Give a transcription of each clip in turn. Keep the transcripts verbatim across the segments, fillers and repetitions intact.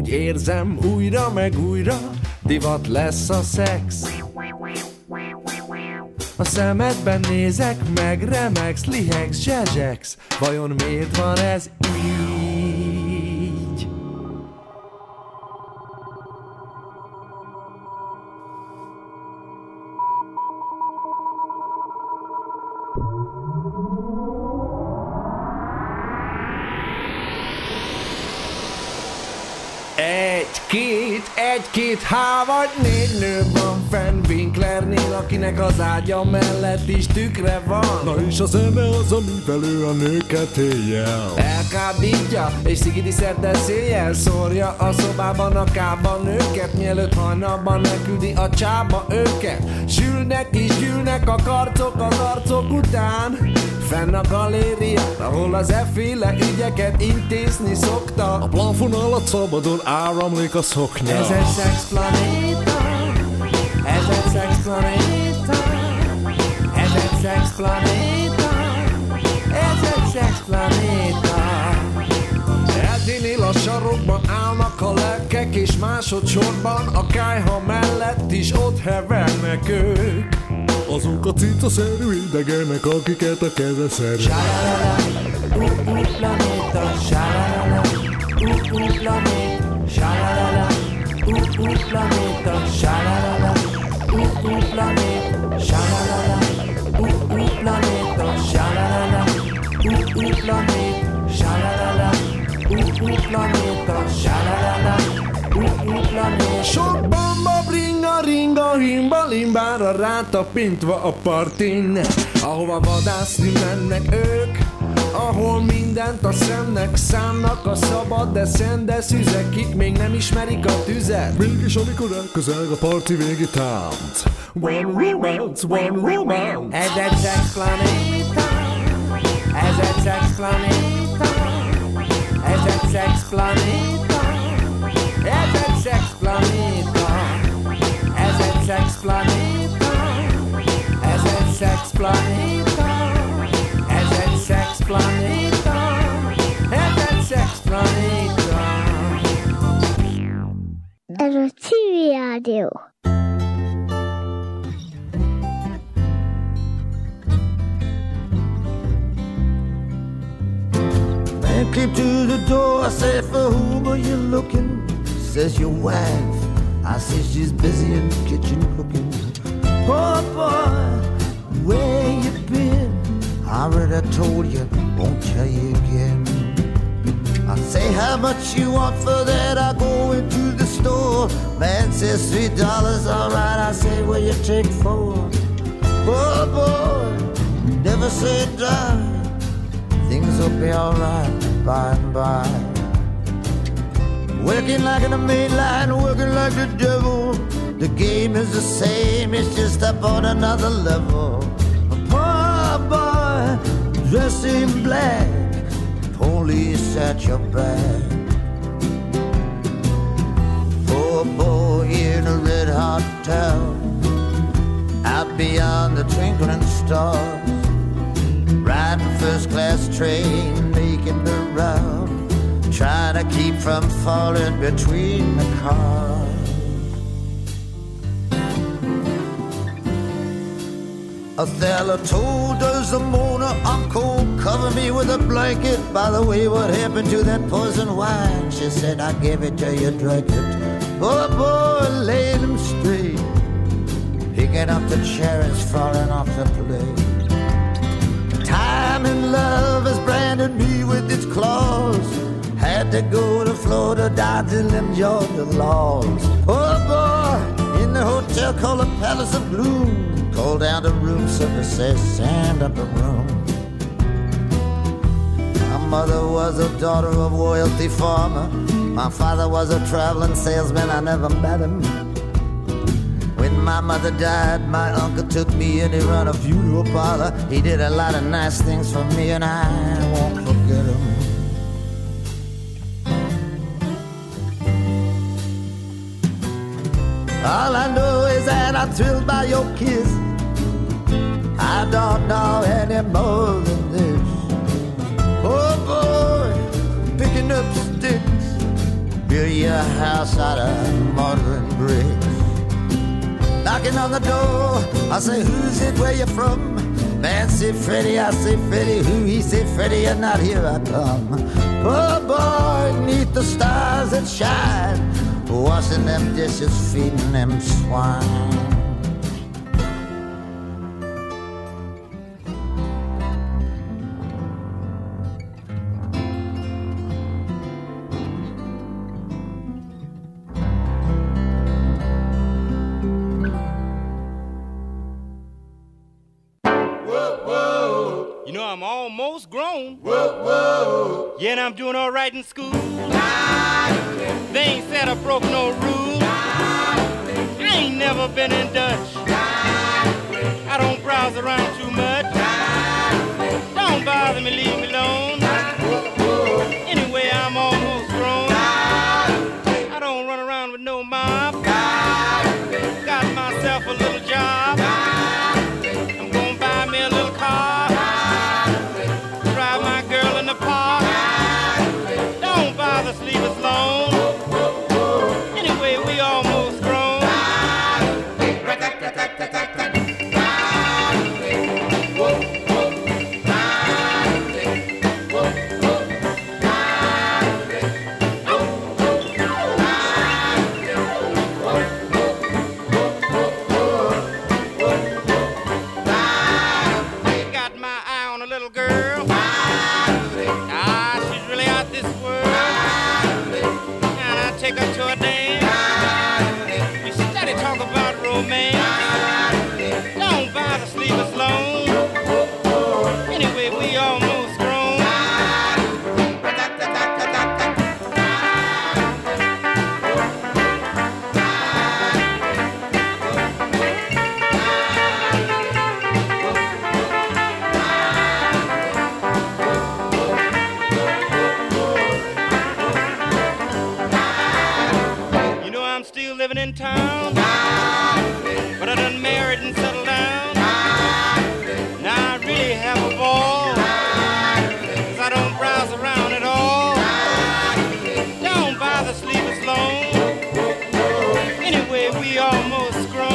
úgy érzem, újra meg újra divat lesz a szex. A szemedben nézek, meg remegsz, lihegsz, zsezsegsz. Vajon miért van ez így? Egy-két, egy-két, há vagy négy nő van fenn Winklernél, akinek az ágya mellett is tükre van. Na és a zene az, amivel ő a nőket éjjel elkábítja, és szigidi szerte széjjel szórja a szobában a kában őket, mielőtt hajnalban elküldi a csába őket. Sülnek és gyűlnek a karcok az arcok után, fenn a galéria, ahol az efféle ügyeket intézni szokta. A plafon alatt szabadon áramlik a szoknya. Ez egy szexplanéta, ez egy szexplanéta, ez egy szexplanéta, ez egy szexplanéta. Eddinél a sarokban állnak a lelkek, és másodszorban a kályha mellett is ott hevernek ők. Azok a cintaszerű idegenek, akiket a keze szerű. Sa-la-la-la, uh-uh planéta, sa-la-la-la, uh-uh planéta, sa-la-la-la, uh-uh planéta, sa-la-la-la, uh-uh planéta, sa-la-la-la, uh-uh planéta, sa-la-la-la, uh-uh planéta, sa-la-la-la, uh-uh planéta, sa-la-la-la, uh-uh planéta. Sok bamba bringa ringa himba limbára rátapintva a partin, ahova vadászni mennek ők, ahol mindent a szemnek szánnak a szabad, de szende szüzek, kik még nem ismerik a tüzet. Mégis amikor elközel a parti végi tánc, one romance, one romance. Ez egy szexplanéta, ez egy szexplanéta, ez egy szexplanéta, ez egy szexplanéta, ez egy szexplanéta, ez egy szexplanéta, ez egy szexplanéta, ez egy szexplanéta. Ez a Civil Rádió. Man came to the door, I said, for whom are you looking? Says your wife, I say she's busy in the kitchen cooking. Poor boy, where you been? I already told you, won't tell you again. I say, how much you want for that? I go into the store. Man says three dollars, alright. I say, well, you take four. Poor boy, never say die. Things will be alright by and by. Working like in a main line, working like the devil. The game is the same, it's just up on another level. A poor boy, dressed in black, police at your back. Poor boy in a red hot town, out beyond the twinkling stars, riding first class train, making the round, trying to keep from falling between the cars. Othello told Desdemona, I'm cold, cover me with a blanket. By the way, what happened to that poison wine? She said, I gave it to you, drink it. Oh boy, laid him straight, picking up the cherries falling off the plate. Time and love has branded me with its claws. Had to go to Florida, dodging them Georgia laws. Oh boy, in the hotel called the Palace of Gloom, called down the room service, says stand up a room. My mother was a daughter of royalty farmer. My father was a traveling salesman, I never met him. When my mother died, my uncle took me and he ran a funeral parlor. He did a lot of nice things for me and I won't forget him. All I know is that I'm thrilled by your kiss. I don't know any more than this. Oh boy, picking up sticks, Bill, me a house out of modern bricks. Knocking on the door, I say, who's it, where you from? Man say Freddie, I say Freddie, who? He say Freddie, you're not here, I come. Poor boy, neath the stars that shine, washing them dishes, feeding them swine. I'm almost grown. Whoa, whoa. Yeah, and I'm doing all right in school. They ain't said I broke no rules. I ain't never been in Dutch. I don't browse around too much. Don't bother me, leave me alone. Anyway, I'm almost grown. I don't run around with no mob. Got myself a little job. I'm gonna buy me a little car. Sleep us alone. Anyway, we almost grown. Got my eye on a little girl. Ah, she's really out this world. Take her to a dance. We steady talk about romance. Don't bother, sleep us alone. Anyway, we almost grown. Living in town, but I done married and settled down. Now I really have a ball, 'cause I don't browse around at all. Don't bother, sleep us alone. Anyway, we almost grown.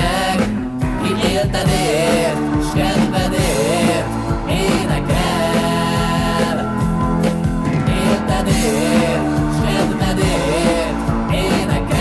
öreg, ki éltedért, s kedvedért énekel. Éltedért, s kedvedért énekel.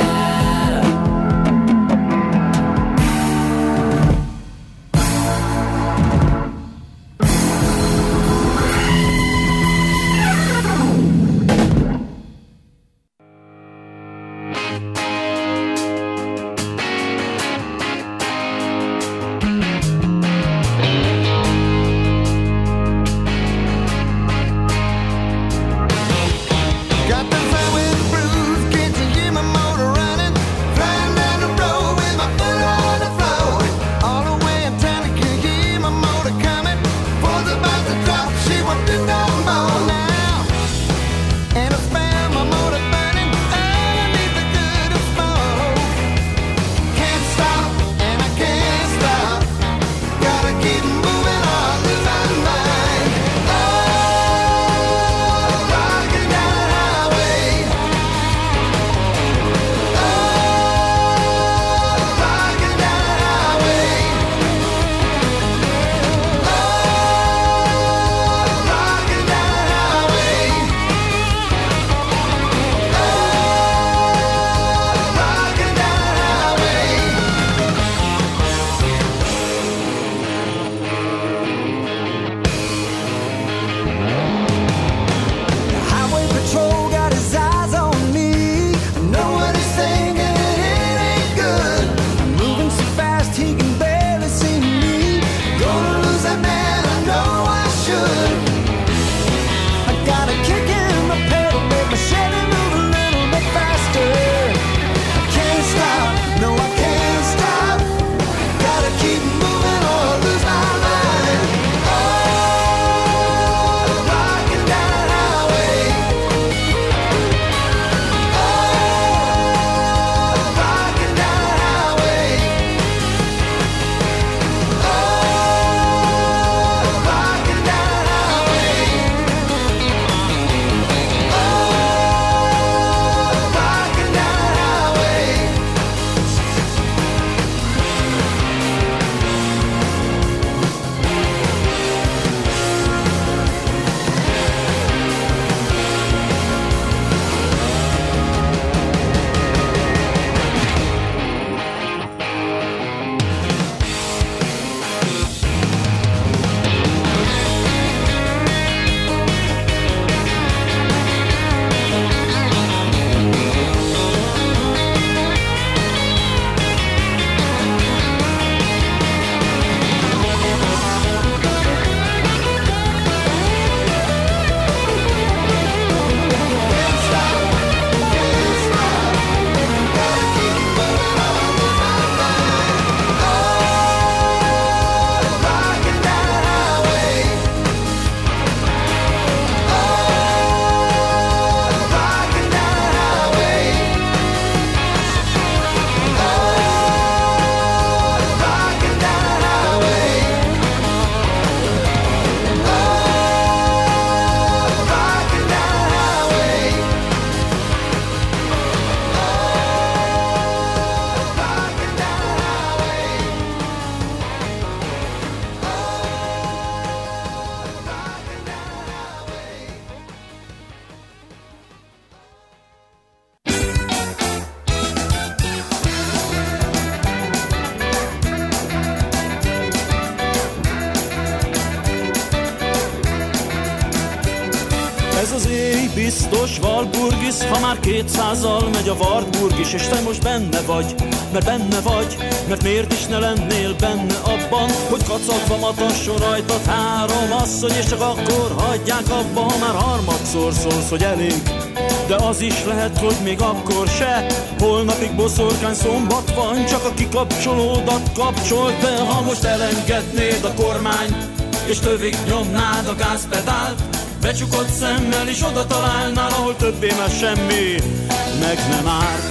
biztos Walpurgis, ha már kétszázal megy a Wartburg is, és te most benne vagy, mert benne vagy, mert miért is ne lennél benne abban, hogy kacagva matasson rajtad három asszony, és csak akkor hagyják abba, ha már harmadszor szólsz, hogy elég. De az is lehet, hogy még akkor se, holnapig boszorkány szombat van, csak a kikapcsolódat kapcsolt be. Ha most elengednéd a kormányt, és tövig nyomnád a gázpedált, becsukott szemmel is oda találnál, ahol többé már semmi meg nem árt.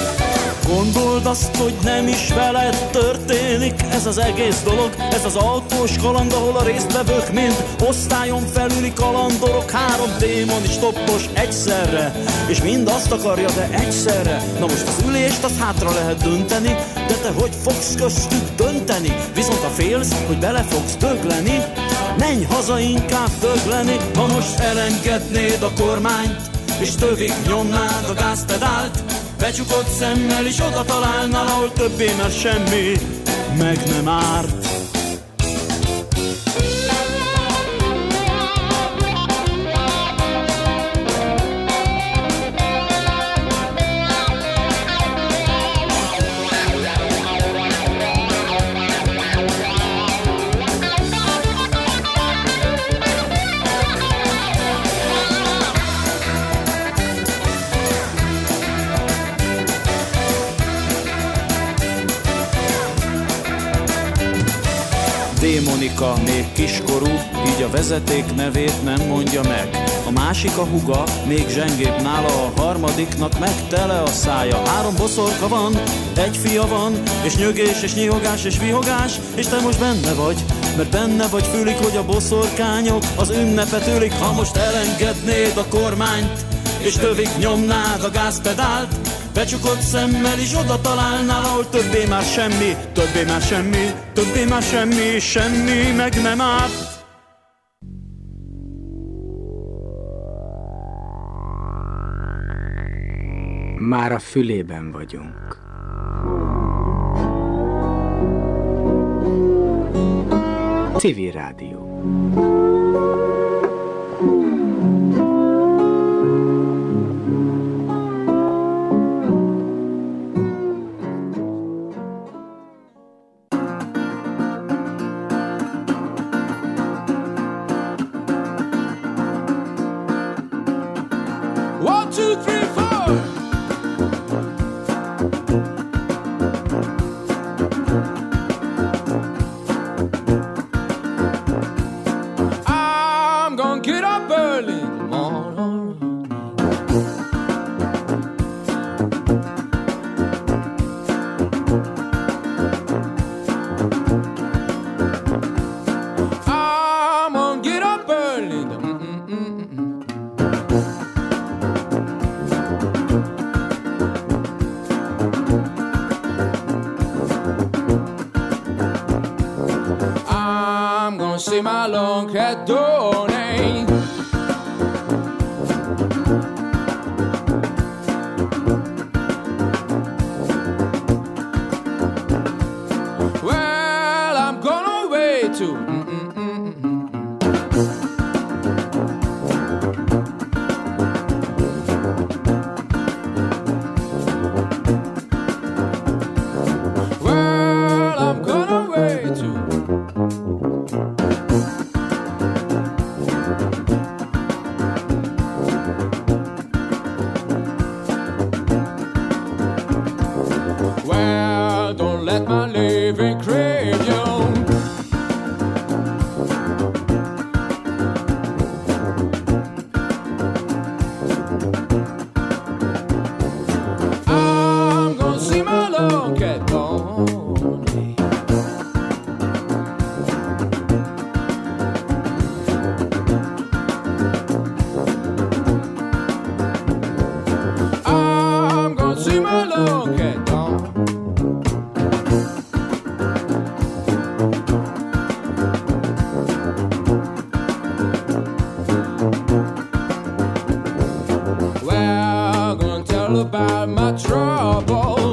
Gondold azt, hogy nem is veled történik ez az egész dolog, ez az autó stoppos kaland, ahol a résztvevők mind osztályon felüli kalandorok. Három démon is stoppos egyszerre, és mind azt akarja, de egyszerre. Na most az ülést azt hátra lehet dönteni, de te hogy fogsz köztük dönteni? Viszont ha félsz, hogy bele fogsz dögleni, menj haza inkább dögleni. Ha most elengednéd a kormányt, és tövig nyomnád a gázpedált, becsukott szemmel is oda találnál, ahol többé már semmi meg nem árt. Démonika még kiskorú, így a vezeték nevét nem mondja meg. A másik a huga, még zsengébb nála, a harmadiknak meg tele a szája. Három boszorka van, egy fia van, és nyögés, és nyihogás, és vihogás, és te most benne vagy, mert benne vagy, fülik, hogy a boszorkányok az ünnepet ülik. Ha most elengednéd a kormányt, és tövig nyomnád a gázpedált, becsukott szemmel is oda találnál, ahol többé már semmi, többé már semmi, többé már semmi, semmi meg nem árt. Már a fülében vagyunk. Civil Rádió. One, two, three, four. I'm gonna get up early tomorrow. I'm gonna get up early. I'm gonna see my long cat donate. Well, I'm gonna wait to. Well, I'm gonna wait to. Well, don't let my living crave you. I'm gonna see my long cat lonely. I'm gonna see my long cat lonely. Well, gonna tell about my trouble.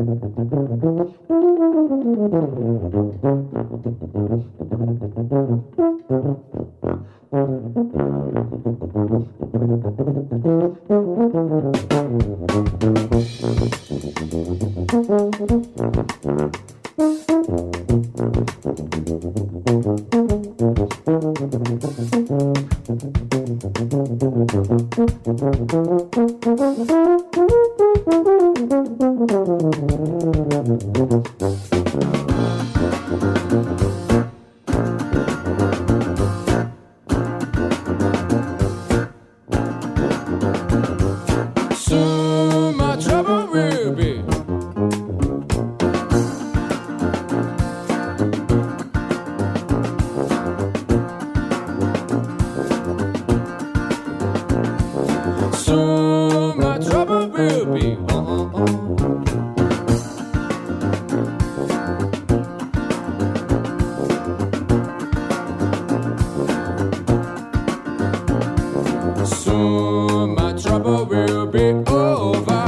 Soon my trouble will be. Soon my trouble will be. Soon my trouble will be over.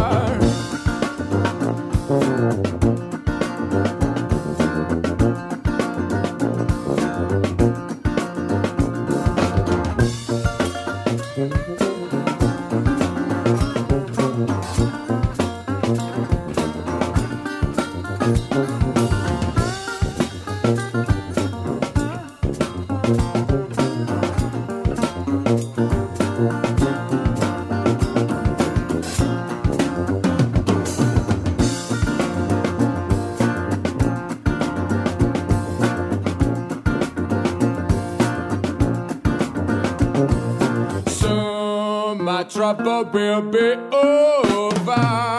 Soon my trouble will be over.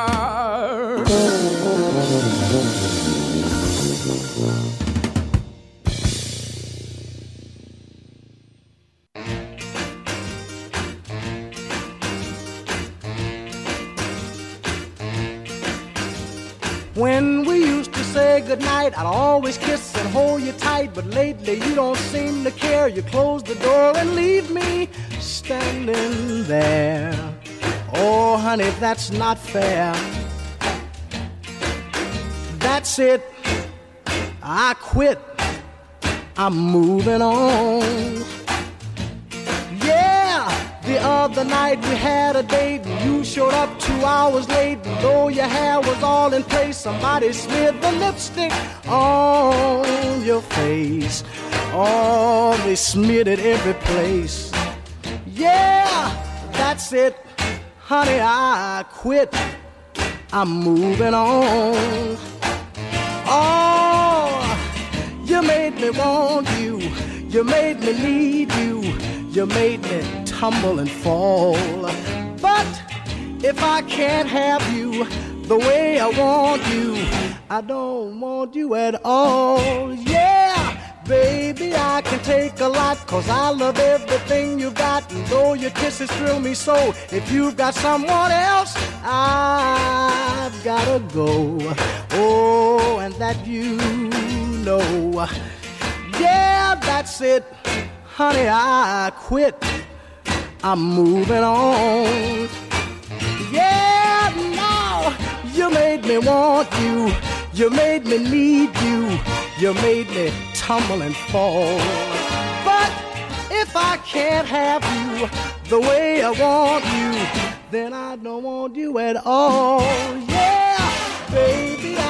When we used to say goodnight, I'd always kiss and hold you tight. But lately you don't seem to care. You close the door and leave me standing there. Oh, honey, that's not fair. That's it. I quit. I'm moving on. Yeah, the other night we had a date and you showed up two hours late. And though your hair was all in place, somebody smeared the lipstick on your face. Oh, they smeared it every place. Yeah, that's it. Honey, I quit. I'm moving on. Oh, you made me want you. You made me need you. You made me tumble and fall. But if I can't have you the way I want you, I don't want you at all. Yeah, baby, I can take a lot, 'cause I love everything you got. And though your kisses thrill me so, if you've got someone else, I've gotta go. Oh, and that you know. Yeah, that's it. Honey, I quit. I'm moving on. Yeah, now you made me want you. You made me need you. You made me tumble and fall. But if I can't have you the way I want you, then I don't want you at all. Yeah, baby,